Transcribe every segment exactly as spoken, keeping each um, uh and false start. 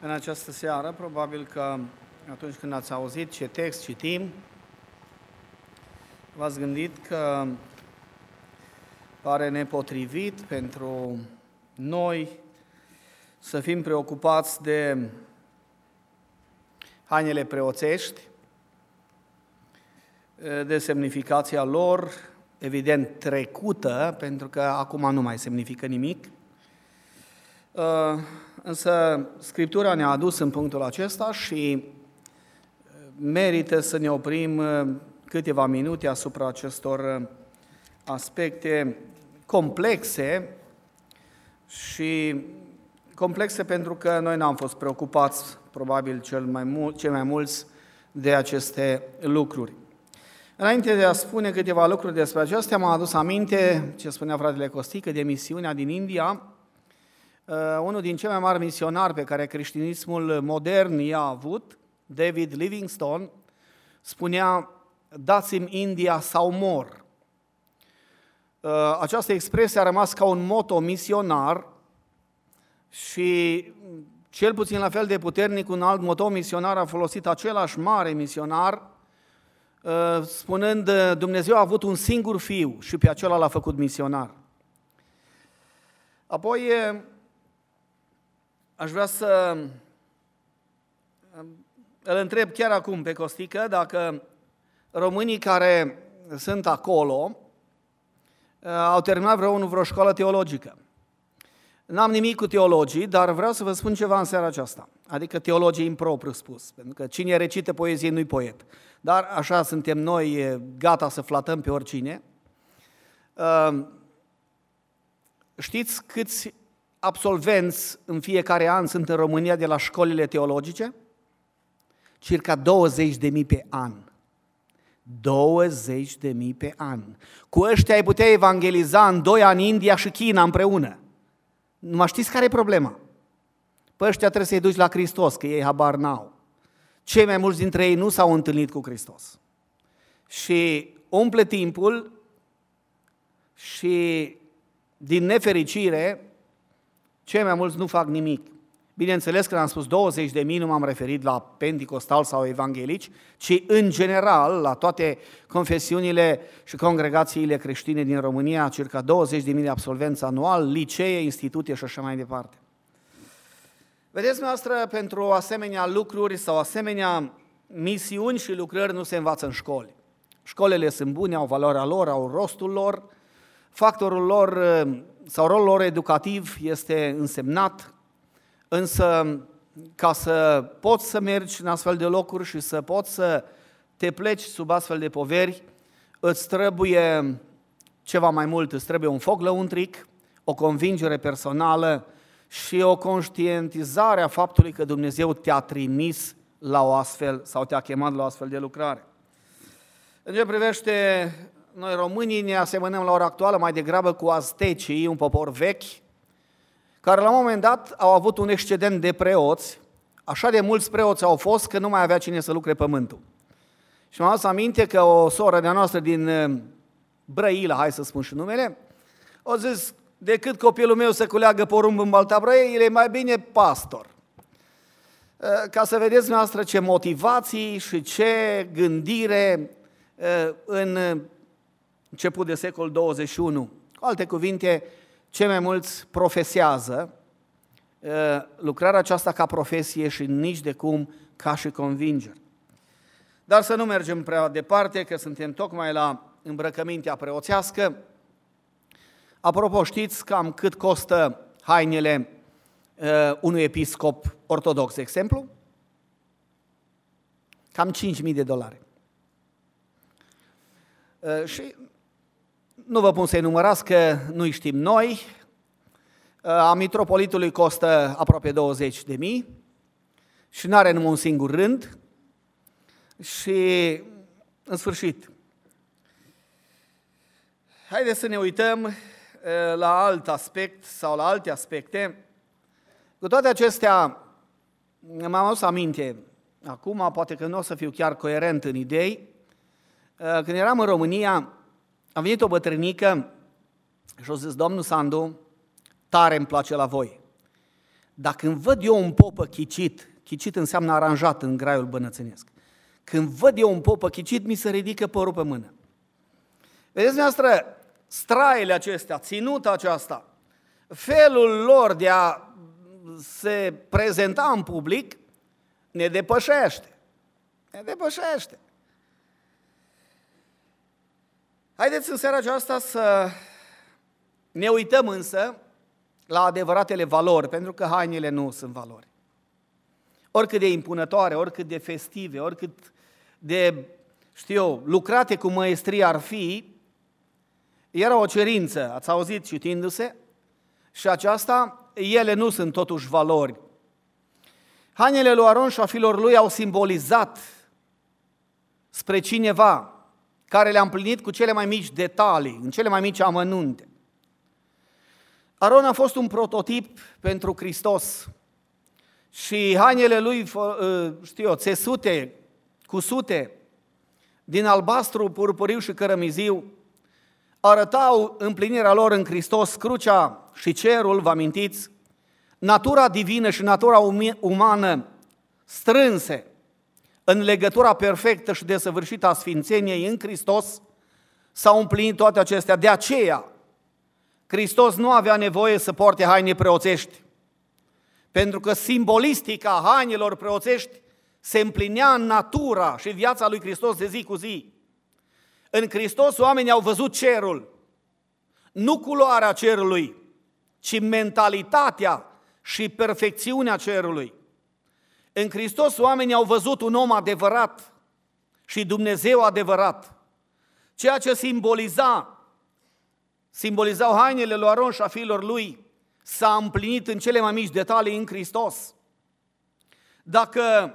În această seară, probabil că atunci când ați auzit ce text citim, v-ați gândit că pare nepotrivit pentru noi să fim preocupați de hainele preoțești, de semnificația lor, evident trecută, pentru că acum nu mai semnifică nimic. Însă Scriptura ne-a adus în punctul acesta și merită să ne oprim câteva minute asupra acestor aspecte complexe și complexe pentru că noi n-am fost preocupați, probabil cel mai mult, cei mai mulți, de aceste lucruri. Înainte de a spune câteva lucruri despre acestea, m-am adus aminte ce spunea fratele Costică de misiunea din India. Uh, unul din cei mai mari misionari pe care creștinismul modern i-a avut, David Livingstone, spunea: dați-mi India sau mor. Uh, această expresie a rămas ca un moto misionar și cel puțin la fel de puternic un alt moto misionar a folosit același mare misionar, uh, spunând: Dumnezeu a avut un singur fiu și pe acela l-a făcut misionar. Apoi aș vrea să îl întreb chiar acum pe Costică dacă românii care sunt acolo au terminat vreunul vreo școală teologică. N-am nimic cu teologii, dar vreau să vă spun ceva în seara aceasta, adică teologii impropriu spus, pentru că cine recită poezie nu-i poet. Dar așa suntem noi, gata să flatăm pe oricine. Știți câți absolvenți în fiecare an sunt în România de la școlile teologice? Circa douăzeci de mii pe an. douăzeci de mii pe an. Cu ăștia ai putea evangeliza în doi ani India și China împreună. Numai știți care e problema? Pe ăștia trebuie să-i duci la Hristos, că ei habar n-au. Cei mai mulți dintre ei nu s-au întâlnit cu Hristos. Și umple timpul și, din nefericire, cei mai mulți nu fac nimic. Bineînțeles că am spus douăzeci de mii, nu m-am referit la penticostal sau evanghelici, ci în general la toate confesiunile și congregațiile creștine din România, circa douăzeci de mii de absolvenți anual, licee, institute și așa mai departe. Vedeți, noastră, pentru asemenea lucruri sau asemenea misiuni și lucrări nu se învață în școli. Școlile sunt bune, au valoarea lor, au rostul lor, factorul lor sau rolul lor educativ este însemnat, însă ca să poți să mergi în astfel de locuri și să poți să te pleci sub astfel de poveri, îți trebuie ceva mai mult, îți trebuie un foc lăuntric, o convingere personală și o conștientizare a faptului că Dumnezeu te-a trimis la o astfel sau te-a chemat la o astfel de lucrare. În ce privește noi românii, ne asemănăm la ora actuală mai degrabă cu aztecii, un popor vechi, care la un moment dat au avut un excedent de preoți, așa de mulți preoți au fost că nu mai avea cine să lucre pământul. Și m-am adus aminte că o soră de-a noastră din Brăila, hai să spun și numele, o zis: decât copilul meu să culeagă porumb în Balta Brăila, e mai bine pastor. Ca să vedeți noastră ce motivații și ce gândire în început de secol douăzeci și unu. Cu alte cuvinte, cei mai mulți profesează lucrarea aceasta ca profesie și nici de cum ca și convingere. Dar să nu mergem prea departe, că suntem tocmai la îmbrăcămintea preoțească. Apropo, știți cam cât costă hainele unui episcop ortodox, de exemplu? Cam cinci mii de dolari. Și nu vă pun să-i numărați, că nu-i știm noi. A mitropolitului costă aproape douăzeci de mii și nu are numai un singur rând. Și, în sfârșit, haideți să ne uităm la alt aspect sau la alte aspecte. Cu toate acestea, m-am adus aminte, acum poate că nu o să fiu chiar coerent în idei, când eram în România, a venit o bătrânică și a zis: domnul Sandu, tare îmi place la voi, Dar când văd eu un popă chicit, chicit înseamnă aranjat în graiul bănățânesc, când văd eu un popă chicit, mi se ridică părul pe mână. Vedeți noastră, straile acestea, ținuta aceasta, felul lor de a se prezenta în public, ne depășește. Ne depășește. Haideți în seara aceasta să ne uităm însă la adevăratele valori, pentru că hainele nu sunt valori. Oricât de impunătoare, oricât de festive, oricât de, știu eu, lucrate cu măestrie ar fi, era o cerință, ați auzit citindu-se, și aceasta, ele nu sunt totuși valori. Hainele lui Aron și a fiilor lui au simbolizat spre cineva care le-a împlinit cu cele mai mici detalii, în cele mai mici amănunte. Aron a fost un prototip pentru Hristos și hainele lui, știu eu, țesute, cusute, din albastru, purpuriu și cărămiziu, arătau împlinirea lor în Hristos, crucea și cerul, vă amintiți, natura divină și natura umană strânse în legătura perfectă și desăvârșită a sfințeniei în Hristos, s-au împlinit toate acestea. De aceea, Hristos nu avea nevoie să poarte haine preoțești, pentru că simbolistica hainelor preoțești se împlinea în natura și viața lui Hristos de zi cu zi. În Hristos oamenii au văzut cerul, nu culoarea cerului, ci mentalitatea și perfecțiunea cerului. În Hristos oamenii au văzut un om adevărat și Dumnezeu adevărat. Ceea ce simboliza, simbolizau hainele lui Aron și a fiilor lui, s-a împlinit în cele mai mici detalii în Hristos. Dacă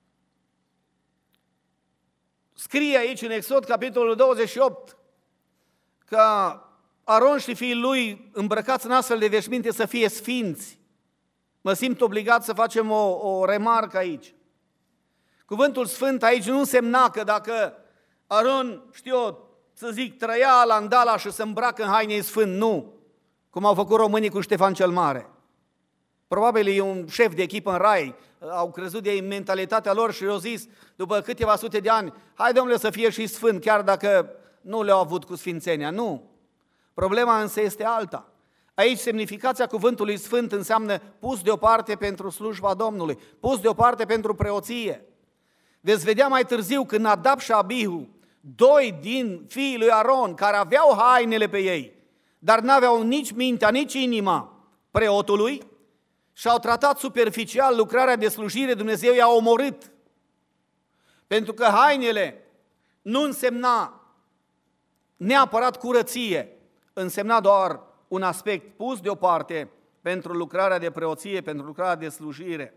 scrie aici în Exod, capitolul douăzeci și opt, că Aron și fiii lui, îmbrăcați în astfel de veșminte, să fie sfinți, mă simt obligat să facem o, o remarcă aici. Cuvântul sfânt aici nu însemna că dacă Aron, știu eu, să zic, trăia la Andala și se îmbracă în haine sfânt, nu, cum au făcut românii cu Ștefan cel Mare. Probabil e un șef de echipă în rai, au crezut de mentalitatea lor și au zis, după câteva sute de ani, hai domnule să fie și sfânt, chiar dacă nu le-au avut cu sfințenia. Nu. Problema însă este alta. Aici semnificația cuvântului sfânt înseamnă pus deoparte pentru slujba Domnului, pus deoparte pentru preoție. Veți vedea mai târziu când Nadab și Abihu, doi din fiii lui Aron, care aveau hainele pe ei, dar n-aveau nici mintea, nici inima preotului, și-au tratat superficial lucrarea de slujire, Dumnezeu i-a omorât. Pentru că hainele nu însemna neapărat curăție, însemna doar un aspect pus deoparte pentru lucrarea de preoție, pentru lucrarea de slujire.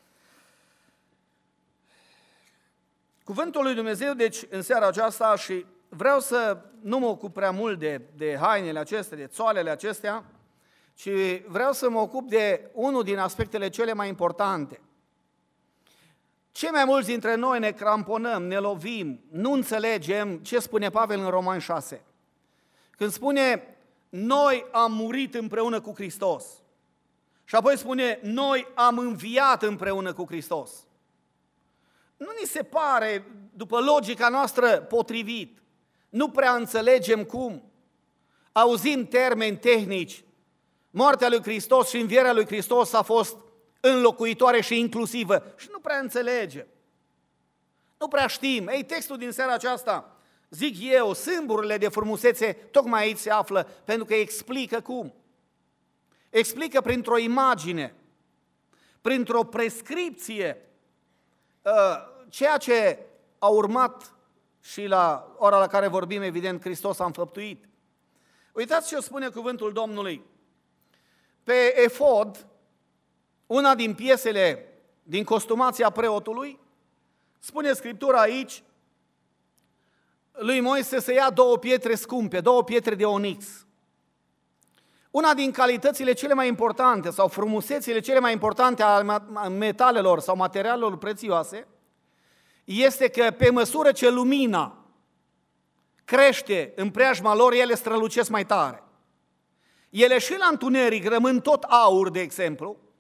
Cuvântul lui Dumnezeu, deci, în seara aceasta, și vreau să nu mă ocup prea mult de, de hainele acestea, de țoalele acestea, ci vreau să mă ocup de unul din aspectele cele mai importante. Cei mai mulți dintre noi ne cramponăm, ne lovim, nu înțelegem ce spune Pavel în Romani șase. Când spune, noi am murit împreună cu Hristos. Și apoi spune, noi am înviat împreună cu Hristos. Nu ni se pare, după logica noastră, potrivit. Nu prea înțelegem cum. Auzim termeni tehnici. Moartea lui Hristos și învierea lui Hristos a fost înlocuitoare și inclusivă. Și nu prea înțelegem. Nu prea știm. Ei, textul din seara aceasta, zic eu, sâmburile de frumusețe tocmai aici se află, pentru că explică cum. Explică printr-o imagine, printr-o prescripție, ceea ce a urmat și la ora la care vorbim, evident, Hristos a înfăptuit. Uitați ce spune cuvântul Domnului. Pe efod, una din piesele din costumația preotului, spune Scriptura aici, lui Moise să ia două pietre scumpe, două pietre de onix. Una din calitățile cele mai importante sau frumusețile cele mai importante a metalelor sau materialelor prețioase este că pe măsură ce lumina crește în preajma lor, ele strălucesc mai tare. Ele și la întuneric rămân tot aur, de exemplu,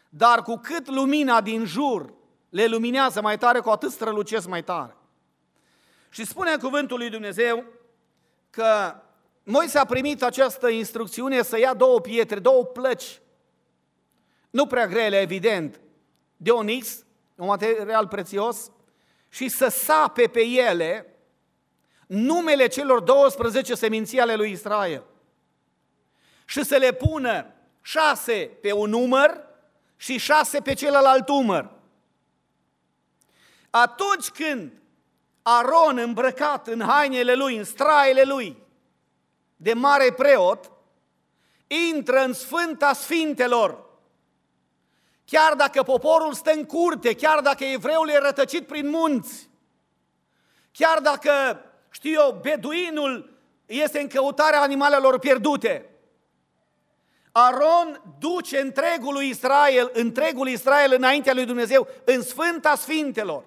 dar cu cât lumina din jur le luminează mai tare, cu atât strălucesc mai tare. Și spune cuvântul lui Dumnezeu că Moise a primit această instrucțiune să ia două pietre, două plăci, nu prea grele, evident, de onix, un material prețios, și să sape pe ele numele celor douăsprezece seminții ale lui Israel și să le pună șase pe un număr și șase pe celălalt număr. Atunci când Aron, îmbrăcat în hainele lui, în straile lui de mare preot, intră în Sfânta Sfintelor, chiar dacă poporul stă în curte, chiar dacă evreul e rătăcit prin munți, chiar dacă, știu eu, beduinul este în căutarea animalelor pierdute, Aron duce întregul lui Israel, întregul Israel înaintea lui Dumnezeu, în Sfânta Sfintelor.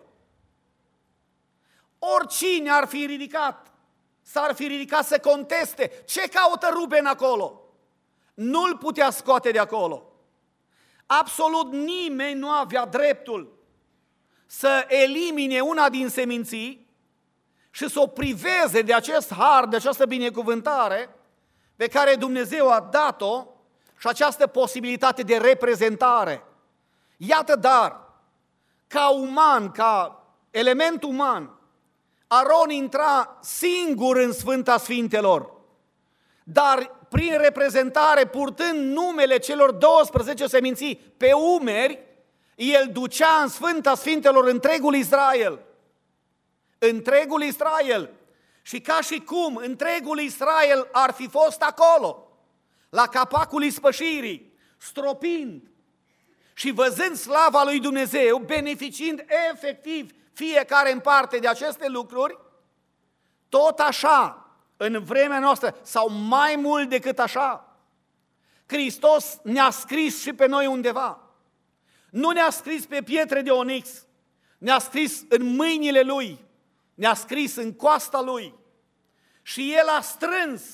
Oricine ar fi ridicat, s-ar fi ridicat să conteste, ce caută Ruben acolo? Nu-l putea scoate de acolo. Absolut nimeni nu avea dreptul să elimine una din seminții și să o priveze de acest har, de această binecuvântare pe care Dumnezeu a dat-o și această posibilitate de reprezentare. Iată dar, ca uman, ca element uman, Aron intra singur în Sfânta Sfintelor, dar prin reprezentare, purtând numele celor douăsprezece seminții pe umeri, el ducea în Sfânta Sfintelor întregul Israel. Întregul Israel. Și ca și cum întregul Israel ar fi fost acolo, la capacul ispășirii, stropind și văzând slava lui Dumnezeu, beneficiind efectiv fiecare în parte de aceste lucruri, tot așa, în vremea noastră, sau mai mult decât așa, Hristos ne-a scris și pe noi undeva. Nu ne-a scris pe pietre de onix, ne-a scris în mâinile Lui, ne-a scris în coasta Lui și El a strâns,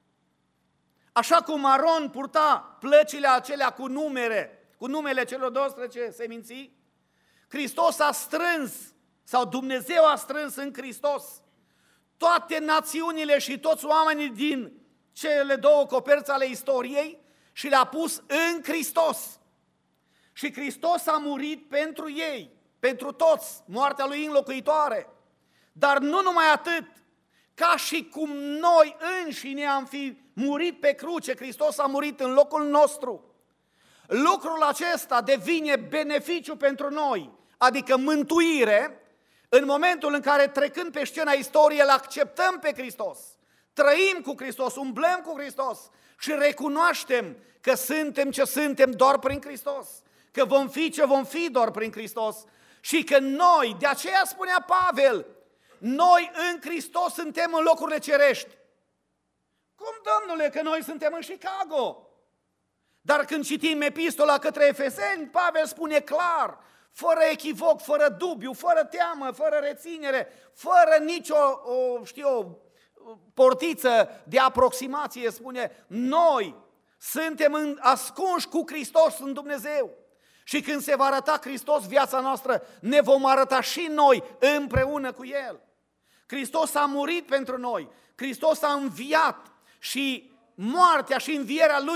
așa cum Aron purta plăcile acelea cu numere, cu numele celor douăsprezece seminții, Hristos a strâns, sau Dumnezeu a strâns în Hristos toate națiunile și toți oamenii din cele două coperți ale istoriei și le-a pus în Hristos. Și Hristos a murit pentru ei, pentru toți, moartea Lui înlocuitoare. Dar nu numai atât, ca și cum noi înșine am fi murit pe cruce, Hristos a murit în locul nostru. Lucrul acesta devine beneficiu pentru noi, adică mântuire, în momentul în care, trecând pe scena istoriei, îl acceptăm pe Hristos, trăim cu Hristos, umblăm cu Hristos și recunoaștem că suntem ce suntem doar prin Hristos, că vom fi ce vom fi doar prin Hristos și că noi, de aceea spunea Pavel, noi în Hristos suntem în locurile cerești. Cum, Domnule, că noi suntem în Chicago? Dar când citim epistola către Efeseni, Pavel spune clar, fără echivoc, fără dubiu, fără teamă, fără reținere, fără nicio, o, știu, portiță de aproximație, spune, noi suntem în, ascunși cu Hristos în Dumnezeu. Și când se va arăta Hristos viața noastră, ne vom arăta și noi împreună cu El. Hristos a murit pentru noi, Hristos a înviat și moartea și învierea Lui